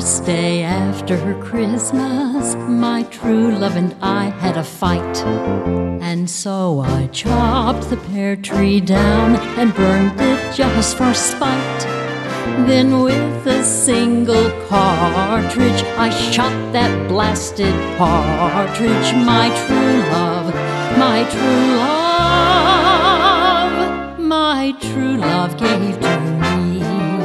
first day after Christmas, my true love and I had a fight. And so I chopped the pear tree down and burned it just for spite. Then with a single cartridge, I shot that blasted partridge. My true love, my true love, my true love gave to me.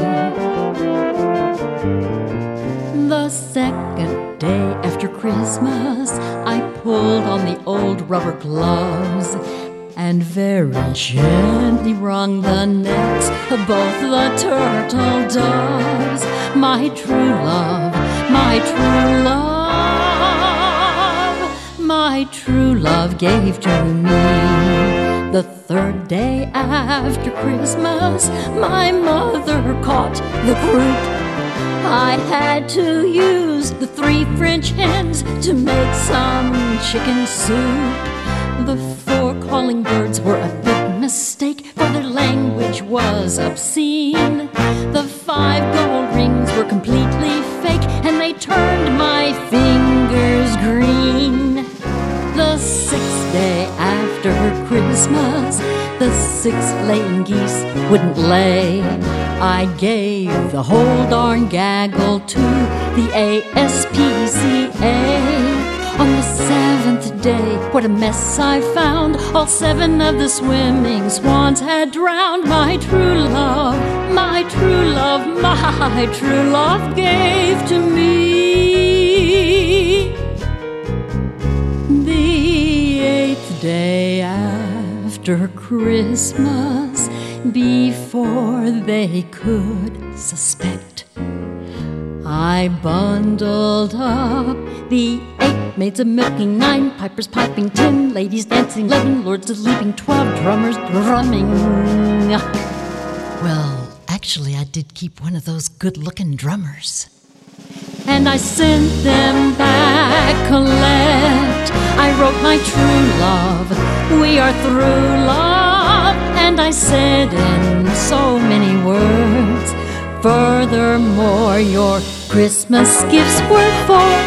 The second day after Christmas, I pulled on the old rubber gloves and very gently wrung the necks of both the turtle doves. My true love, my true love, my true love gave to me. The third day after Christmas, my mother caught the croup. I had to use the 3 French hens to make some chicken soup. The 4 calling birds were a big mistake, for their language was obscene. The 5 gold rings were completely fake, and they turned my fingers green. The 6th day after Christmas, the 6 laying geese wouldn't lay. I gave the whole darn gaggle to the ASPCA. On the 7th day, what a mess I found. All 7 of the swimming swans had drowned. My true love, my true love, my true love gave to me. The 8th day after Christmas, before they could suspect, I bundled up the 8 maids a-milking, 9 pipers piping, 10 ladies dancing, 11 lords a-leaping, 12 drummers drumming. Well, actually, I did keep one of those good-looking drummers. And I sent them back collect. I wrote, my true love, we are through, love. And I said in so many words, furthermore, your Christmas gifts were for